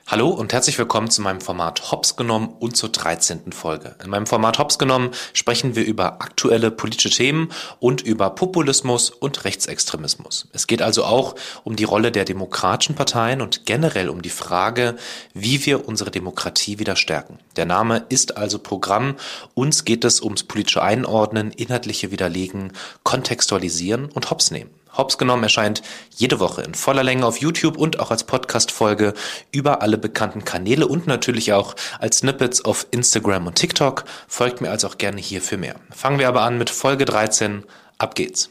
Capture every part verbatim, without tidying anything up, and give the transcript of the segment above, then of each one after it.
Hallo und herzlich willkommen zu meinem Format Hops genommen und zur dreizehnten Folge. In meinem Format Hops genommen sprechen wir über aktuelle politische Themen und über Populismus und Rechtsextremismus. Es geht also auch um die Rolle der demokratischen Parteien und generell um die Frage, wie wir unsere Demokratie wieder stärken. Der Name ist also Programm. Uns geht es ums politische Einordnen, inhaltliche Widerlegen, Kontextualisieren und Hops nehmen. Hops genommen erscheint jede Woche in voller Länge auf YouTube und auch als Podcast-Folge über alle bekannten Kanäle und natürlich auch als Snippets auf Instagram und TikTok. Folgt mir also auch gerne hier für mehr. Fangen wir aber an mit Folge dreizehn. Ab geht's.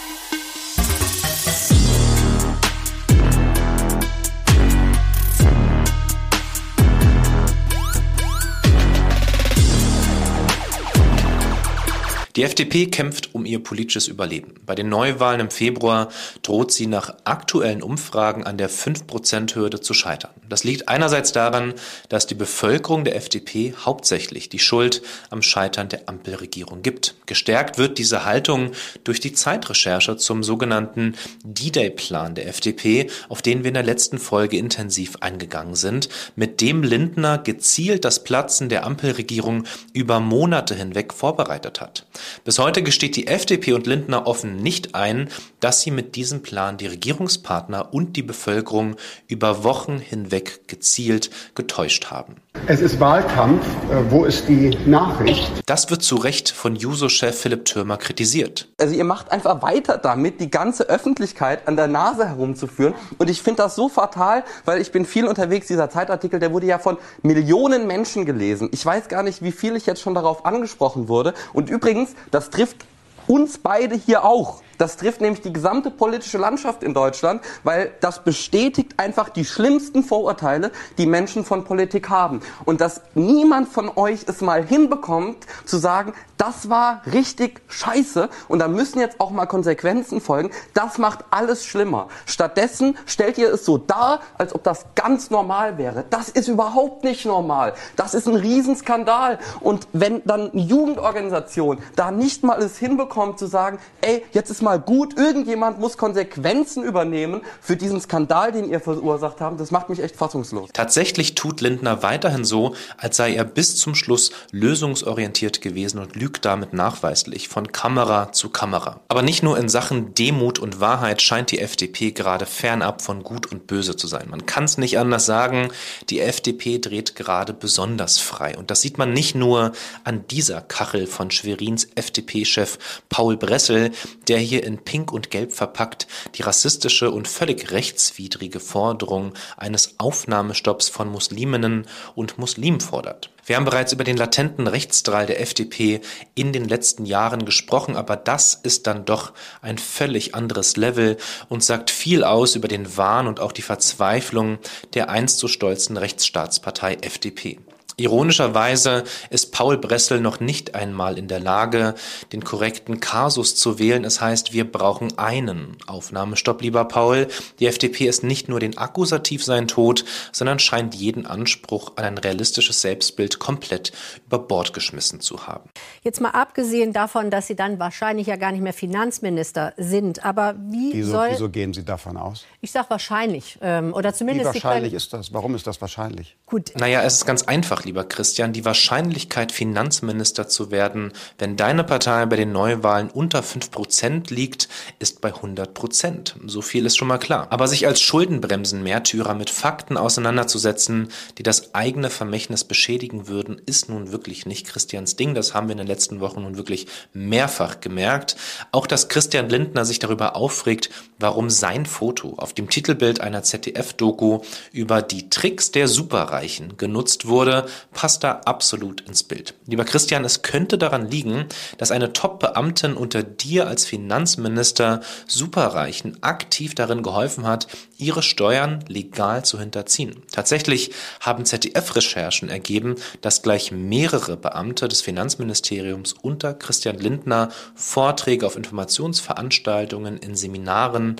Die F D P kämpft um ihr politisches Überleben. Bei den Neuwahlen im Februar droht sie nach aktuellen Umfragen an der fünf Prozent Hürde zu scheitern. Das liegt einerseits daran, dass die Bevölkerung der F D P hauptsächlich die Schuld am Scheitern der Ampelregierung gibt. Gestärkt wird diese Haltung durch die Zeitrecherche zum sogenannten D-Day-Plan der F D P, auf den wir in der letzten Folge intensiv eingegangen sind, mit dem Lindner gezielt das Platzen der Ampelregierung über Monate hinweg vorbereitet hat. Bis heute gesteht die F D P und Lindner offen nicht ein, dass sie mit diesem Plan die Regierungspartner und die Bevölkerung über Wochen hinweg gezielt getäuscht haben. Es ist Wahlkampf. Wo ist die Nachricht? Das wird zu Recht von Juso-Chef Philipp Thürmer kritisiert. Also ihr macht einfach weiter damit, die ganze Öffentlichkeit an der Nase herumzuführen. Und ich finde das so fatal, weil ich bin viel unterwegs. Dieser Zeitartikel, der wurde ja von Millionen Menschen gelesen. Ich weiß gar nicht, wie viel ich jetzt schon darauf angesprochen wurde. Und übrigens, das trifft uns beide hier auch. Das trifft nämlich die gesamte politische Landschaft in Deutschland, weil das bestätigt einfach die schlimmsten Vorurteile, die Menschen von Politik haben. Und dass niemand von euch es mal hinbekommt, zu sagen, das war richtig scheiße und da müssen jetzt auch mal Konsequenzen folgen, das macht alles schlimmer. Stattdessen stellt ihr es so dar, als ob das ganz normal wäre. Das ist überhaupt nicht normal. Das ist ein Riesenskandal. Und wenn dann eine Jugendorganisation da nicht mal es hinbekommt, zu sagen, ey, jetzt ist mal gut, irgendjemand muss Konsequenzen übernehmen für diesen Skandal, den ihr verursacht habt. Das macht mich echt fassungslos. Tatsächlich tut Lindner weiterhin so, als sei er bis zum Schluss lösungsorientiert gewesen und lügt damit nachweislich von Kamera zu Kamera. Aber nicht nur in Sachen Demut und Wahrheit scheint die F D P gerade fernab von Gut und Böse zu sein. Man kann es nicht anders sagen, die F D P dreht gerade besonders frei. Und das sieht man nicht nur an dieser Kachel von Schwerins F D P-Chef Paul Bressel, der hier in Pink und Gelb verpackt die rassistische und völlig rechtswidrige Forderung eines Aufnahmestopps von Musliminnen und Muslimen fordert. Wir haben bereits über den latenten Rechtsdrall der F D P in den letzten Jahren gesprochen, aber das ist dann doch ein völlig anderes Level und sagt viel aus über den Wahn und auch die Verzweiflung der einst so stolzen Rechtsstaatspartei F D P. Ironischerweise ist Paul Bressel noch nicht einmal in der Lage, den korrekten Kasus zu wählen. Es heißt, wir brauchen einen Aufnahmestopp, lieber Paul. Die F D P ist nicht nur den Akkusativ sein Tod, sondern scheint jeden Anspruch an ein realistisches Selbstbild komplett über Bord geschmissen zu haben. Jetzt mal abgesehen davon, dass Sie dann wahrscheinlich ja gar nicht mehr Finanzminister sind. Aber wie Wieso, soll... wieso gehen Sie davon aus? Ich sage wahrscheinlich. Ähm, oder zumindest... Wie wahrscheinlich Sie können... ist das? Warum ist das wahrscheinlich? Gut. Naja, es ist ganz einfach, lieber Christian. Die Wahrscheinlichkeit, Finanzminister zu werden, wenn deine Partei bei den Neuwahlen unter fünf Prozent liegt, ist bei hundert Prozent. So viel ist schon mal klar. Aber sich als Schuldenbremsen-Märtyrer mit Fakten auseinanderzusetzen, die das eigene Vermächtnis beschädigen würden, ist nun wirklich nicht Christians Ding. Das haben wir in den letzten Wochen nun wirklich mehrfach gemerkt. Auch dass Christian Lindner sich darüber aufregt, warum sein Foto auf dem Titelbild einer Z D F-Doku über die Tricks der Superreichen genutzt wurde, passt da absolut ins Bild. Lieber Christian, es könnte daran liegen, dass eine Top-Beamtin unter dir als Finanzminister Superreichen aktiv darin geholfen hat, ihre Steuern legal zu hinterziehen. Tatsächlich haben Z D F-Recherchen ergeben, dass gleich mehrere Beamte des Finanzministeriums unter Christian Lindner Vorträge auf Informationsveranstaltungen, in Seminaren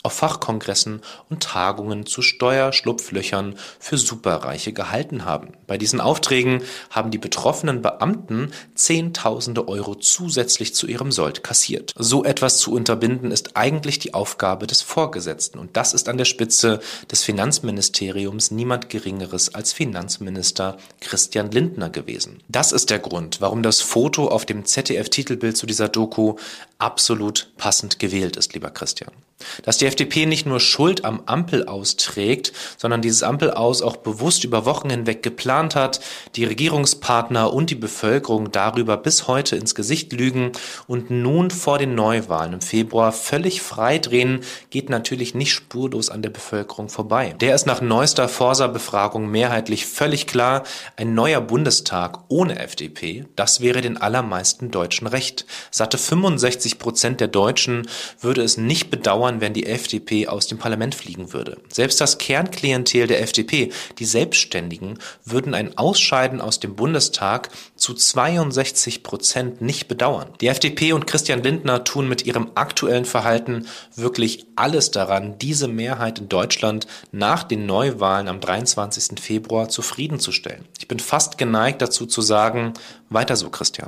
auf Fachkongressen und Tagungen zu Steuerschlupflöchern für Superreiche gehalten haben. Bei diesen Aufträgen haben die betroffenen Beamten Zehntausende Euro zusätzlich zu ihrem Sold kassiert. So etwas zu unterbinden ist eigentlich die Aufgabe des Vorgesetzten und das ist an der Spitze des Finanzministeriums niemand Geringeres als Finanzminister Christian Lindner gewesen. Das ist der Grund, warum das Foto auf dem Z D F-Titelbild zu dieser Doku absolut passend gewählt ist, lieber Christian. Dass die F D P nicht nur Schuld am Ampelaus trägt, sondern dieses Ampelaus auch bewusst über Wochen hinweg geplant hat, die Regierungspartner und die Bevölkerung darüber bis heute ins Gesicht lügen und nun vor den Neuwahlen im Februar völlig freidrehen, geht natürlich nicht spurlos an der Bevölkerung vorbei. Der ist nach neuester Forsa-Befragung mehrheitlich völlig klar, ein neuer Bundestag ohne F D P, das wäre den allermeisten Deutschen recht. Satte fünfundsechzig Prozent der Deutschen würde es nicht bedauern, wenn die F D P aus dem Parlament fliegen würde. Selbst das Kernklientel der F D P, die Selbstständigen, würden ein Ausscheiden aus dem Bundestag zu zweiundsechzig Prozent nicht bedauern. Die F D P und Christian Lindner tun mit ihrem aktuellen Verhalten wirklich alles daran, diese Mehrheit in Deutschland nach den Neuwahlen am dreiundzwanzigsten Februar zufriedenzustellen. Ich bin fast geneigt dazu zu sagen, weiter so, Christian.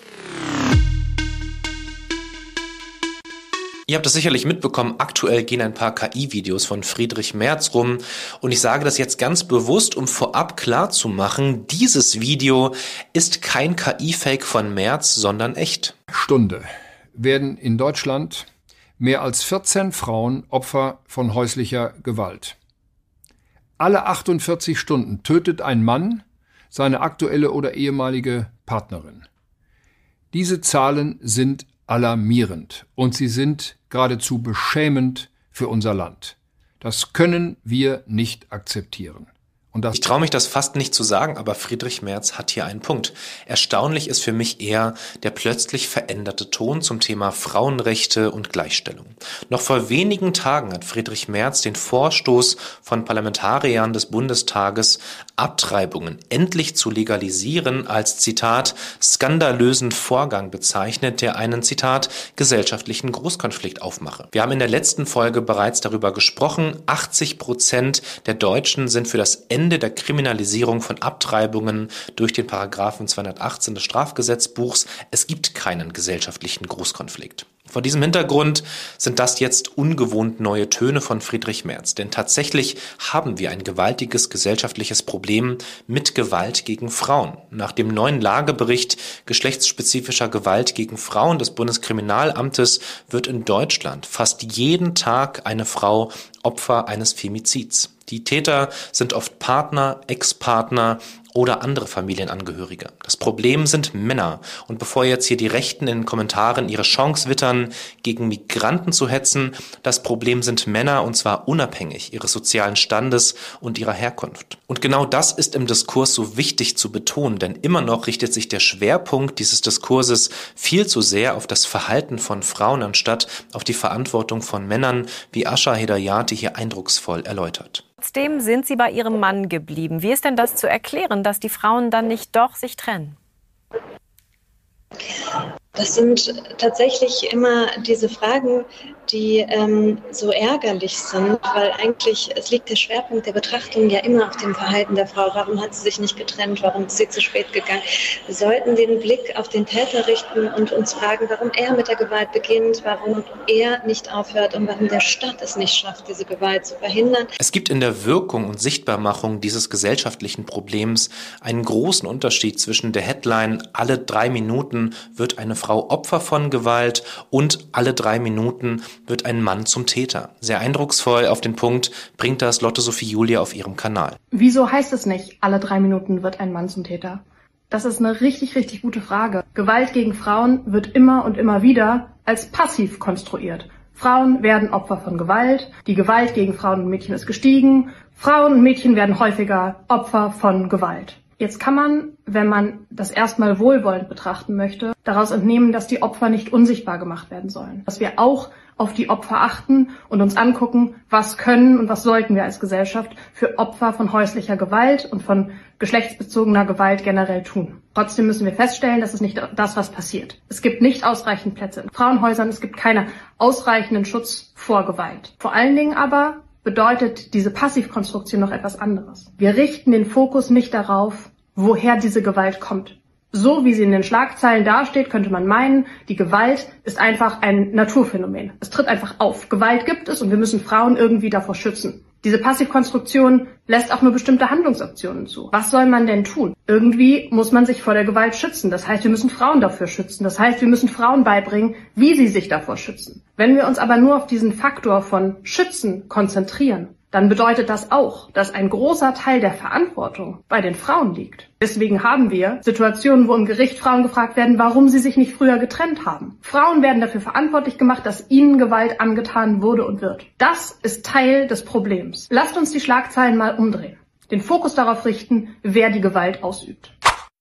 Ihr habt es sicherlich mitbekommen, aktuell gehen ein paar K I-Videos von Friedrich Merz rum und ich sage das jetzt ganz bewusst, um vorab klarzumachen, dieses Video ist kein K I-Fake von Merz, sondern echt. Stunde werden in Deutschland mehr als vierzehn Frauen Opfer von häuslicher Gewalt. Alle achtundvierzig Stunden tötet ein Mann seine aktuelle oder ehemalige Partnerin. Diese Zahlen sind alarmierend und sie sind geradezu beschämend für unser Land. Das können wir nicht akzeptieren. Und das ich traue mich das fast nicht zu sagen, aber Friedrich Merz hat hier einen Punkt. Erstaunlich ist für mich eher der plötzlich veränderte Ton zum Thema Frauenrechte und Gleichstellung. Noch vor wenigen Tagen hat Friedrich Merz den Vorstoß von Parlamentariern des Bundestages, Abtreibungen endlich zu legalisieren, als Zitat skandalösen Vorgang bezeichnet, der einen Zitat gesellschaftlichen Großkonflikt aufmache. Wir haben in der letzten Folge bereits darüber gesprochen, achtzig Prozent der Deutschen sind für das Ende der Kriminalisierung von Abtreibungen durch den Paragraphen zweihundertachtzehn des Strafgesetzbuchs. Es gibt keinen gesellschaftlichen Großkonflikt. Vor diesem Hintergrund sind das jetzt ungewohnt neue Töne von Friedrich Merz. Denn tatsächlich haben wir ein gewaltiges gesellschaftliches Problem mit Gewalt gegen Frauen. Nach dem neuen Lagebericht geschlechtsspezifischer Gewalt gegen Frauen des Bundeskriminalamtes wird in Deutschland fast jeden Tag eine Frau Opfer eines Femizids. Die Täter sind oft Partner, Ex-Partner oder andere Familienangehörige. Das Problem sind Männer. Und bevor jetzt hier die Rechten in den Kommentaren ihre Chance wittern, gegen Migranten zu hetzen, das Problem sind Männer und zwar unabhängig ihres sozialen Standes und ihrer Herkunft. Und genau das ist im Diskurs so wichtig zu betonen, denn immer noch richtet sich der Schwerpunkt dieses Diskurses viel zu sehr auf das Verhalten von Frauen anstatt auf die Verantwortung von Männern, wie Asha Hedayati hier eindrucksvoll erläutert. Trotzdem sind Sie bei Ihrem Mann geblieben. Wie ist denn das zu erklären, dass die Frauen dann nicht doch sich trennen? Das sind tatsächlich immer diese Fragen, die ähm, so ärgerlich sind, weil eigentlich es liegt der Schwerpunkt der Betrachtung ja immer auf dem Verhalten der Frau. Warum hat sie sich nicht getrennt? Warum ist sie zu spät gegangen? Wir sollten den Blick auf den Täter richten und uns fragen, warum er mit der Gewalt beginnt, warum er nicht aufhört und warum der Staat es nicht schafft, diese Gewalt zu verhindern. Es gibt in der Wirkung und Sichtbarmachung dieses gesellschaftlichen Problems einen großen Unterschied zwischen der Headline "Alle drei Minuten wird eine Frau Opfer von Gewalt" und "Alle drei Minuten wird ein Mann zum Täter". Sehr eindrucksvoll auf den Punkt bringt das Lotte Sophie Julia auf ihrem Kanal. Wieso heißt es nicht, alle drei Minuten wird ein Mann zum Täter? Das ist eine richtig, richtig gute Frage. Gewalt gegen Frauen wird immer und immer wieder als passiv konstruiert. Frauen werden Opfer von Gewalt, die Gewalt gegen Frauen und Mädchen ist gestiegen, Frauen und Mädchen werden häufiger Opfer von Gewalt. Jetzt kann man, wenn man das erstmal wohlwollend betrachten möchte, daraus entnehmen, dass die Opfer nicht unsichtbar gemacht werden sollen. Dass wir auch auf die Opfer achten und uns angucken, was können und was sollten wir als Gesellschaft für Opfer von häuslicher Gewalt und von geschlechtsbezogener Gewalt generell tun. Trotzdem müssen wir feststellen, das ist nicht das, was passiert. Es gibt nicht ausreichend Plätze in Frauenhäusern, es gibt keinen ausreichenden Schutz vor Gewalt. Vor allen Dingen aber bedeutet diese Passivkonstruktion noch etwas anderes. Wir richten den Fokus nicht darauf, woher diese Gewalt kommt. So wie sie in den Schlagzeilen dasteht, könnte man meinen, die Gewalt ist einfach ein Naturphänomen. Es tritt einfach auf. Gewalt gibt es und wir müssen Frauen irgendwie davor schützen. Diese Passivkonstruktion lässt auch nur bestimmte Handlungsoptionen zu. Was soll man denn tun? Irgendwie muss man sich vor der Gewalt schützen. Das heißt, wir müssen Frauen dafür schützen. Das heißt, wir müssen Frauen beibringen, wie sie sich davor schützen. Wenn wir uns aber nur auf diesen Faktor von Schützen konzentrieren, dann bedeutet das auch, dass ein großer Teil der Verantwortung bei den Frauen liegt. Deswegen haben wir Situationen, wo im Gericht Frauen gefragt werden, warum sie sich nicht früher getrennt haben. Frauen werden dafür verantwortlich gemacht, dass ihnen Gewalt angetan wurde und wird. Das ist Teil des Problems. Lasst uns die Schlagzeilen mal umdrehen. Den Fokus darauf richten, wer die Gewalt ausübt.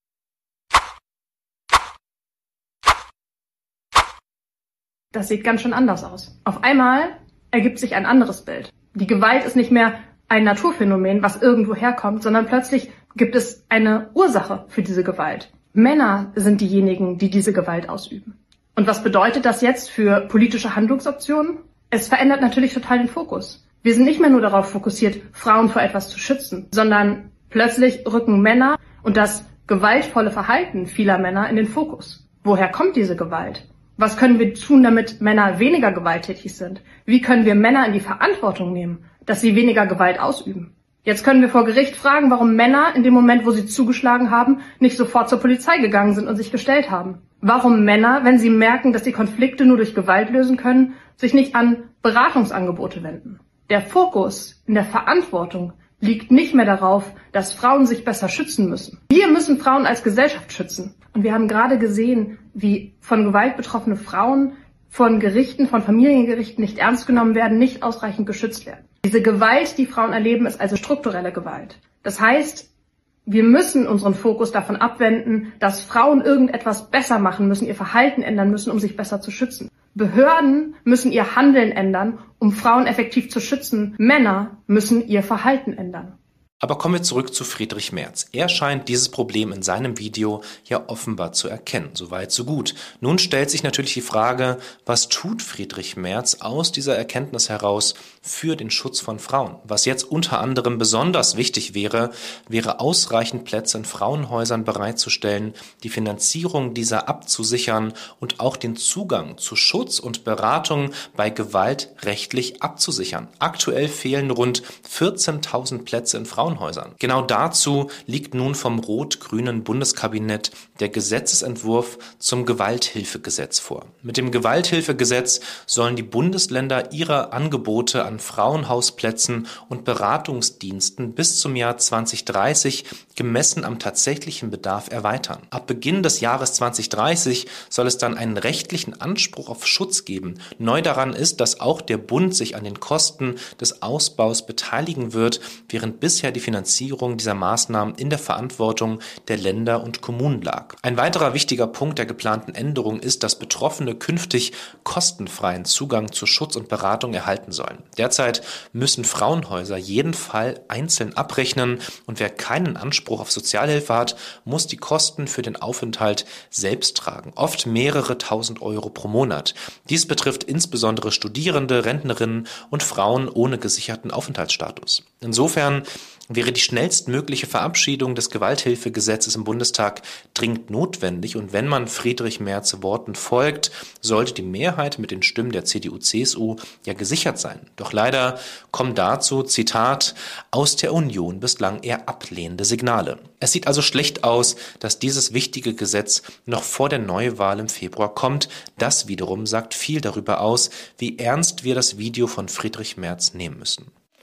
Das sieht ganz schön anders aus. Auf einmal ergibt sich ein anderes Bild. Die Gewalt ist nicht mehr ein Naturphänomen, was irgendwo herkommt, sondern plötzlich gibt es eine Ursache für diese Gewalt. Männer sind diejenigen, die diese Gewalt ausüben. Und was bedeutet das jetzt für politische Handlungsoptionen? Es verändert natürlich total den Fokus. Wir sind nicht mehr nur darauf fokussiert, Frauen vor etwas zu schützen, sondern plötzlich rücken Männer und das gewaltvolle Verhalten vieler Männer in den Fokus. Woher kommt diese Gewalt? Was können wir tun, damit Männer weniger gewalttätig sind? Wie können wir Männer in die Verantwortung nehmen, dass sie weniger Gewalt ausüben? Jetzt können wir vor Gericht fragen, warum Männer in dem Moment, wo sie zugeschlagen haben, nicht sofort zur Polizei gegangen sind und sich gestellt haben. Warum Männer, wenn sie merken, dass sie Konflikte nur durch Gewalt lösen können, sich nicht an Beratungsangebote wenden. Der Fokus in der Verantwortung liegt nicht mehr darauf, dass Frauen sich besser schützen müssen. Wir müssen Frauen als Gesellschaft schützen. Und wir haben gerade gesehen, wie von Gewalt betroffene Frauen von Gerichten, von Familiengerichten nicht ernst genommen werden, nicht ausreichend geschützt werden. Diese Gewalt, die Frauen erleben, ist also strukturelle Gewalt. Das heißt, wir müssen unseren Fokus davon abwenden, dass Frauen irgendetwas besser machen müssen, ihr Verhalten ändern müssen, um sich besser zu schützen. Behörden müssen ihr Handeln ändern, um Frauen effektiv zu schützen. Männer müssen ihr Verhalten ändern. Aber kommen wir zurück zu Friedrich Merz. Er scheint dieses Problem in seinem Video ja offenbar zu erkennen. Soweit, so gut. Nun stellt sich natürlich die Frage, was tut Friedrich Merz aus dieser Erkenntnis heraus für den Schutz von Frauen? Was jetzt unter anderem besonders wichtig wäre, wäre ausreichend Plätze in Frauenhäusern bereitzustellen, die Finanzierung dieser abzusichern und auch den Zugang zu Schutz und Beratung bei Gewalt rechtlich abzusichern. Aktuell fehlen rund vierzehntausend Plätze in Frauenhäusern. Genau dazu liegt nun vom rot-grünen Bundeskabinett der Gesetzesentwurf zum Gewalthilfegesetz vor. Mit dem Gewalthilfegesetz sollen die Bundesländer ihre Angebote an Frauenhausplätzen und Beratungsdiensten bis zum Jahr zwanzig dreißig gemessen am tatsächlichen Bedarf erweitern. Ab Beginn des Jahres zwanzig dreißig soll es dann einen rechtlichen Anspruch auf Schutz geben. Neu daran ist, dass auch der Bund sich an den Kosten des Ausbaus beteiligen wird, während bisher die Finanzierung dieser Maßnahmen in der Verantwortung der Länder und Kommunen lag. Ein weiterer wichtiger Punkt der geplanten Änderung ist, dass Betroffene künftig kostenfreien Zugang zu Schutz und Beratung erhalten sollen. Derzeit müssen Frauenhäuser jeden Fall einzeln abrechnen und wer keinen Anspruch auf Sozialhilfe hat, muss die Kosten für den Aufenthalt selbst tragen, oft mehrere tausend Euro pro Monat. Dies betrifft insbesondere Studierende, Rentnerinnen und Frauen ohne gesicherten Aufenthaltsstatus. Insofern wäre die schnellstmögliche Verabschiedung des Gewalthilfegesetzes im Bundestag dringend notwendig und wenn man Friedrich Merz Worten folgt, sollte die Mehrheit mit den Stimmen der C D U C S U ja gesichert sein. Doch leider kommen dazu, Zitat, aus der Union bislang eher ablehnende Signale. Es sieht also schlecht aus, dass dieses wichtige Gesetz noch vor der Neuwahl im Februar kommt. Das wiederum sagt viel darüber aus, wie ernst wir das Video von Friedrich Merz nehmen müssen.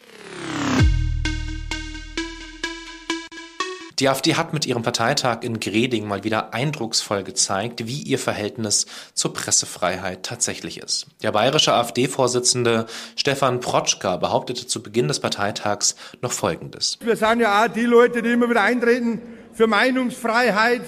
Die AfD hat mit ihrem Parteitag in Greding mal wieder eindrucksvoll gezeigt, wie ihr Verhältnis zur Pressefreiheit tatsächlich ist. Der bayerische AfD-Vorsitzende Stefan Protschka behauptete zu Beginn des Parteitags noch Folgendes. Wir sind ja auch die Leute, die immer wieder eintreten für Meinungsfreiheit.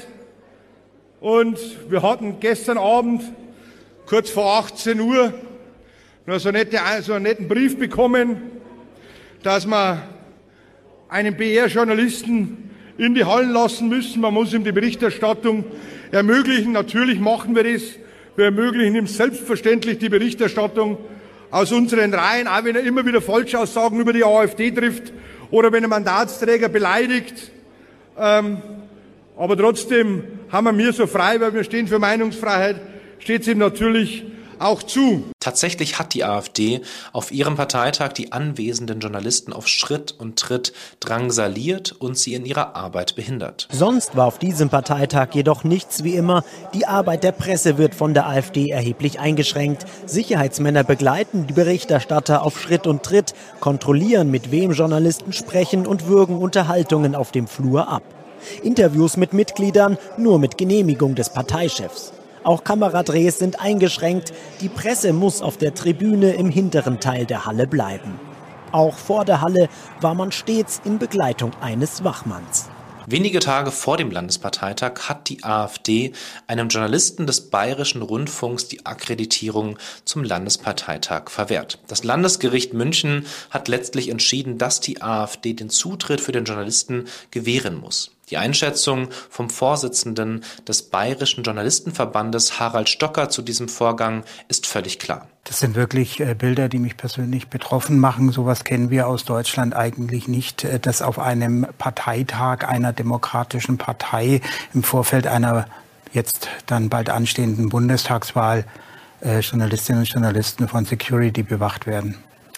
Und wir hatten gestern Abend, kurz vor achtzehn Uhr, noch so, nette, so einen netten Brief bekommen, dass wir einen B R-Journalisten in die Hallen lassen müssen. Man muss ihm die Berichterstattung ermöglichen. Natürlich machen wir das. Wir ermöglichen ihm selbstverständlich die Berichterstattung aus unseren Reihen, auch wenn er immer wieder Falschaussagen über die AfD trifft oder wenn er Mandatsträger beleidigt. Ähm, aber trotzdem haben wir so frei, weil wir stehen für Meinungsfreiheit, steht es ihm natürlich auch zu. Tatsächlich hat die AfD auf ihrem Parteitag die anwesenden Journalisten auf Schritt und Tritt drangsaliert und sie in ihrer Arbeit behindert. Sonst war auf diesem Parteitag jedoch nichts wie immer. Die Arbeit der Presse wird von der AfD erheblich eingeschränkt. Sicherheitsmänner begleiten die Berichterstatter auf Schritt und Tritt, kontrollieren, mit wem Journalisten sprechen und würgen Unterhaltungen auf dem Flur ab. Interviews mit Mitgliedern nur mit Genehmigung des Parteichefs. Auch Kameradrehs sind eingeschränkt. Die Presse muss auf der Tribüne im hinteren Teil der Halle bleiben. Auch vor der Halle war man stets in Begleitung eines Wachmanns. Wenige Tage vor dem Landesparteitag hat die AfD einem Journalisten des Bayerischen Rundfunks die Akkreditierung zum Landesparteitag verwehrt. Das Landesgericht München hat letztlich entschieden, dass die AfD den Zutritt für den Journalisten gewähren muss. Die Einschätzung vom Vorsitzenden des Bayerischen Journalistenverbandes Harald Stocker zu diesem Vorgang ist völlig klar. Das sind wirklich äh, Bilder, die mich persönlich betroffen machen. Sowas kennen wir aus Deutschland eigentlich nicht, äh, dass auf einem Parteitag einer demokratischen Partei im Vorfeld einer jetzt dann bald anstehenden Bundestagswahl äh, Journalistinnen und Journalisten von Security bewacht werden.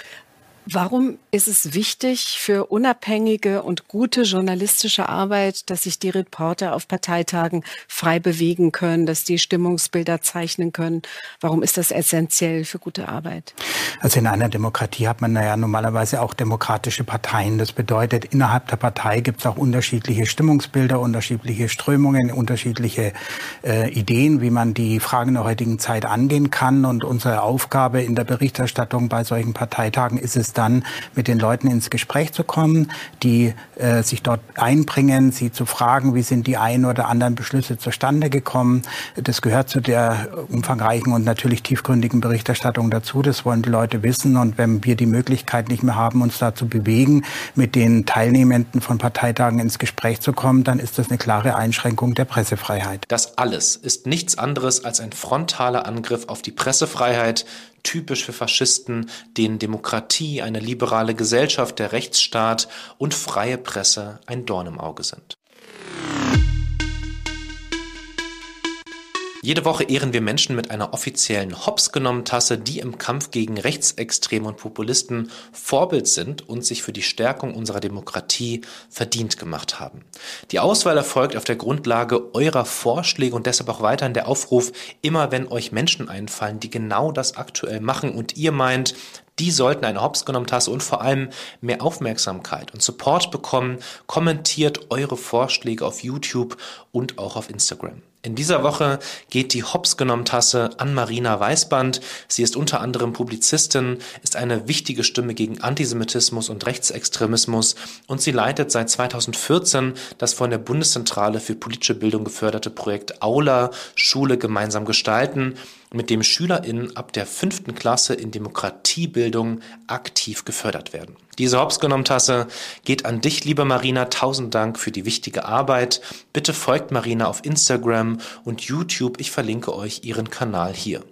Warum ist es wichtig für unabhängige und gute journalistische Arbeit, dass sich die Reporter auf Parteitagen frei bewegen können, dass die Stimmungsbilder zeichnen können? Warum ist das essentiell für gute Arbeit? Also in einer Demokratie hat man ja normalerweise auch demokratische Parteien. Das bedeutet, innerhalb der Partei gibt es auch unterschiedliche Stimmungsbilder, unterschiedliche Strömungen, unterschiedliche äh, Ideen, wie man die Fragen der heutigen Zeit angehen kann. Und unsere Aufgabe in der Berichterstattung bei solchen Parteitagen ist es dann, mit den Leuten ins Gespräch zu kommen, die äh, sich dort einbringen, sie zu fragen, wie sind die ein oder anderen Beschlüsse zustande gekommen. Das gehört zu der umfangreichen und natürlich tiefgründigen Berichterstattung dazu. Das wollen die Leute wissen. Und wenn wir die Möglichkeit nicht mehr haben, uns da zu bewegen, mit den Teilnehmenden von Parteitagen ins Gespräch zu kommen, dann ist das eine klare Einschränkung der Pressefreiheit. Das alles ist nichts anderes als ein frontaler Angriff auf die Pressefreiheit, typisch für Faschisten, denen Demokratie, eine liberale Gesellschaft, der Rechtsstaat und freie Presse ein Dorn im Auge sind. Jede Woche ehren wir Menschen mit einer offiziellen Hops-genommen-Tasse, die im Kampf gegen Rechtsextreme und Populisten Vorbild sind und sich für die Stärkung unserer Demokratie verdient gemacht haben. Die Auswahl erfolgt auf der Grundlage eurer Vorschläge und deshalb auch weiterhin der Aufruf, immer wenn euch Menschen einfallen, die genau das aktuell machen und ihr meint, die sollten eine Hops-genommen-Tasse und vor allem mehr Aufmerksamkeit und Support bekommen, kommentiert eure Vorschläge auf YouTube und auch auf Instagram. In dieser Woche geht die Hops-genommen-Tasse an Marina Weißband. Sie ist unter anderem Publizistin, ist eine wichtige Stimme gegen Antisemitismus und Rechtsextremismus und sie leitet seit zweitausendvierzehn das von der Bundeszentrale für politische Bildung geförderte Projekt Aula, Schule gemeinsam gestalten, mit dem SchülerInnen ab der fünften Klasse in Demokratiebildung aktiv gefördert werden. Diese Hops-genommen-Tasse geht an dich, liebe Marina. Tausend Dank für die wichtige Arbeit. Bitte folgt Marina auf Instagram und YouTube. Ich verlinke euch ihren Kanal hier.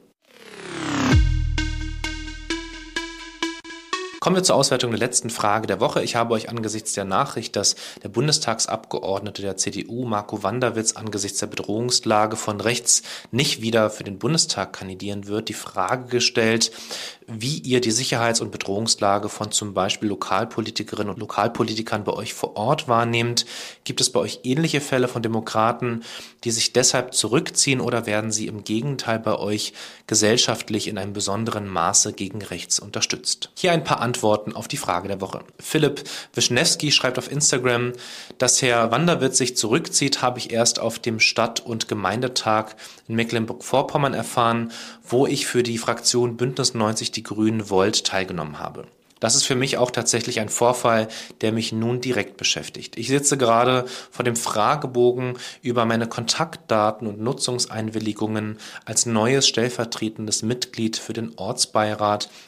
Kommen wir zur Auswertung der letzten Frage der Woche. Ich habe euch angesichts der Nachricht, dass der Bundestagsabgeordnete der C D U, Marco Wanderwitz, angesichts der Bedrohungslage von rechts nicht wieder für den Bundestag kandidieren wird, die Frage gestellt, wie ihr die Sicherheits- und Bedrohungslage von zum Beispiel Lokalpolitikerinnen und Lokalpolitikern bei euch vor Ort wahrnehmt. Gibt es bei euch ähnliche Fälle von Demokraten, die sich deshalb zurückziehen, oder werden sie im Gegenteil bei euch gesellschaftlich in einem besonderen Maße gegen rechts unterstützt? Hier ein paar Antworten auf die Frage der Woche. Philipp Wischnewski schreibt auf Instagram, dass Herr Wanderwitz sich zurückzieht, habe ich erst auf dem Stadt- und Gemeindetag in Mecklenburg-Vorpommern erfahren, wo ich für die Fraktion Bündnis neunzig Die Grünen Volt teilgenommen habe. Das ist für mich auch tatsächlich ein Vorfall, der mich nun direkt beschäftigt. Ich sitze gerade vor dem Fragebogen über meine Kontaktdaten und Nutzungseinwilligungen als neues stellvertretendes Mitglied für den Ortsbeirat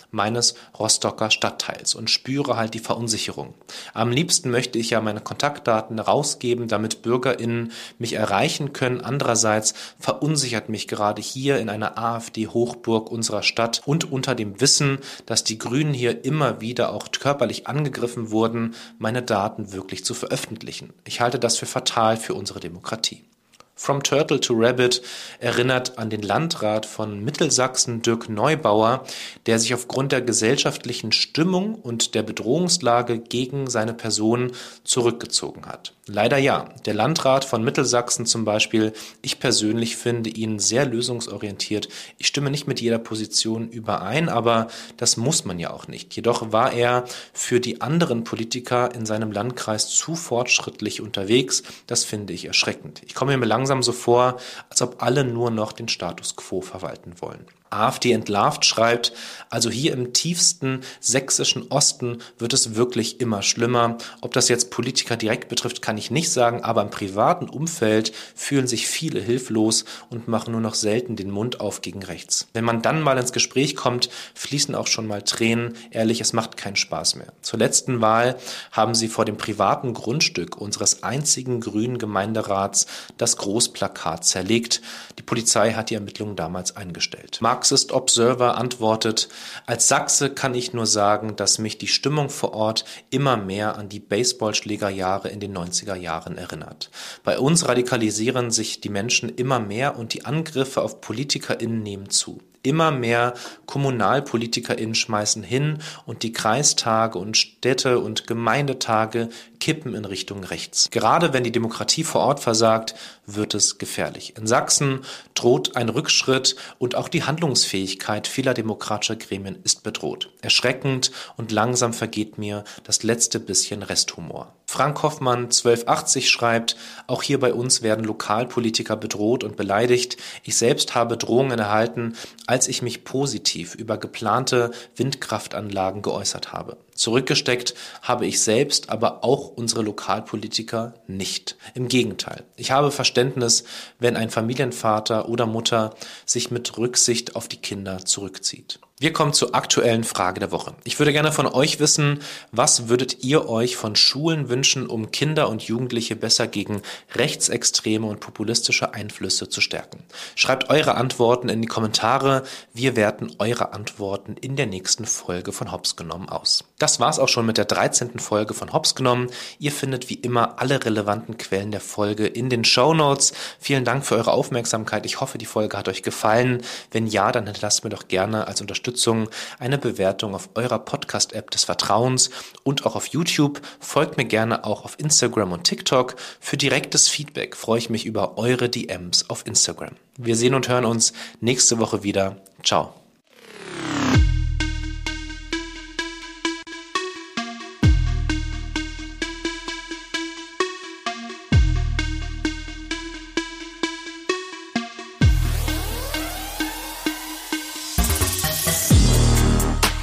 meines Rostocker Stadtteils und spüre halt die Verunsicherung. Am liebsten möchte ich ja meine Kontaktdaten rausgeben, damit BürgerInnen mich erreichen können. Andererseits verunsichert mich gerade hier in einer AfD-Hochburg unserer Stadt und unter dem Wissen, dass die Grünen hier immer wieder auch körperlich angegriffen wurden, meine Daten wirklich zu veröffentlichen. Ich halte das für fatal für unsere Demokratie. From Turtle to Rabbit erinnert an den Landrat von Mittelsachsen, Dirk Neubauer, der sich aufgrund der gesellschaftlichen Stimmung und der Bedrohungslage gegen seine Person zurückgezogen hat. Leider ja. Der Landrat von Mittelsachsen zum Beispiel, ich persönlich finde ihn sehr lösungsorientiert. Ich stimme nicht mit jeder Position überein, aber das muss man ja auch nicht. Jedoch war er für die anderen Politiker in seinem Landkreis zu fortschrittlich unterwegs. Das finde ich erschreckend. Ich komme mir langsam so vor, als ob alle nur noch den Status quo verwalten wollen. AfD entlarvt schreibt, also hier im tiefsten sächsischen Osten wird es wirklich immer schlimmer. Ob das jetzt Politiker direkt betrifft, kann ich nicht sagen, aber im privaten Umfeld fühlen sich viele hilflos und machen nur noch selten den Mund auf gegen rechts. Wenn man dann mal ins Gespräch kommt, fließen auch schon mal Tränen. Ehrlich, es macht keinen Spaß mehr. Zur letzten Wahl haben sie vor dem privaten Grundstück unseres einzigen grünen Gemeinderats das Großplakat zerlegt. Die Polizei hat die Ermittlungen damals eingestellt. Marxist Observer antwortet, als Sachse kann ich nur sagen, dass mich die Stimmung vor Ort immer mehr an die Baseballschlägerjahre in den neunziger Jahren erinnert. Bei uns radikalisieren sich die Menschen immer mehr und die Angriffe auf PolitikerInnen nehmen zu. Immer mehr KommunalpolitikerInnen schmeißen hin und die Kreistage und Städte- und Gemeindetage kippen in Richtung rechts. Gerade wenn die Demokratie vor Ort versagt, wird es gefährlich. In Sachsen droht ein Rückschritt und auch die Handlungsfähigkeit vieler demokratischer Gremien ist bedroht. Erschreckend und langsam vergeht mir das letzte bisschen Resthumor. Frank Hoffmann zwölf achtzig schreibt, auch hier bei uns werden Lokalpolitiker bedroht und beleidigt. Ich selbst habe Drohungen erhalten, als ich mich positiv über geplante Windkraftanlagen geäußert habe. Zurückgesteckt habe ich selbst, aber auch unsere Lokalpolitiker nicht. Im Gegenteil. Ich habe Verständnis, wenn ein Familienvater oder Mutter sich mit Rücksicht auf die Kinder zurückzieht. Wir kommen zur aktuellen Frage der Woche. Ich würde gerne von euch wissen, was würdet ihr euch von Schulen wünschen, um Kinder und Jugendliche besser gegen rechtsextreme und populistische Einflüsse zu stärken? Schreibt eure Antworten in die Kommentare. Wir werten eure Antworten in der nächsten Folge von Hops genommen aus. Das war's auch schon mit der dreizehnten Folge von Hops genommen. Ihr findet wie immer alle relevanten Quellen der Folge in den Shownotes. Vielen Dank für eure Aufmerksamkeit. Ich hoffe, die Folge hat euch gefallen. Wenn ja, dann hinterlasst mir doch gerne als Unterstützung eine Bewertung auf eurer Podcast-App des Vertrauens und auch auf YouTube. Folgt mir gerne auch auf Instagram und TikTok. Für direktes Feedback freue ich mich über eure D Ms auf Instagram. Wir sehen und hören uns nächste Woche wieder. Ciao.